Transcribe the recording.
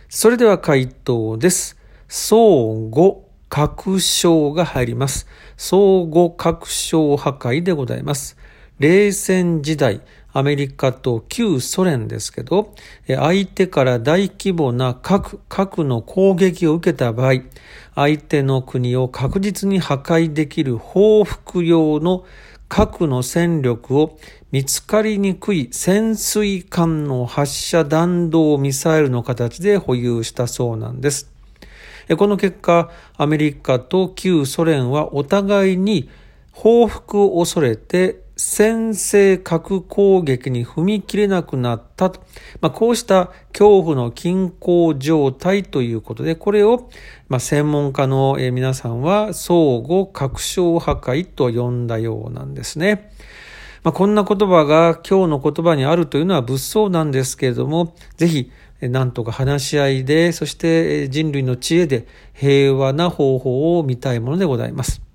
それでは回答です。相互拡張が入ります。相互拡張破壊でございます。冷戦時代、アメリカと旧ソ連ですけど、相手から大規模な核の攻撃を受けた場合、相手の国を確実に破壊できる報復用の核の戦力を見つかりにくい潜水艦の発射弾道ミサイルの形で保有したそうなんです。この結果、アメリカと旧ソ連はお互いに報復を恐れて先制核攻撃に踏み切れなくなったと、こうした恐怖の均衡状態ということで、これを専門家の皆さんは相互拡張破壊と呼んだようなんですね。こんな言葉が今日の言葉にあるというのは物騒なんですけれども、ぜひなんとか話し合いで、そして人類の知恵で平和な方法を見たいものでございます。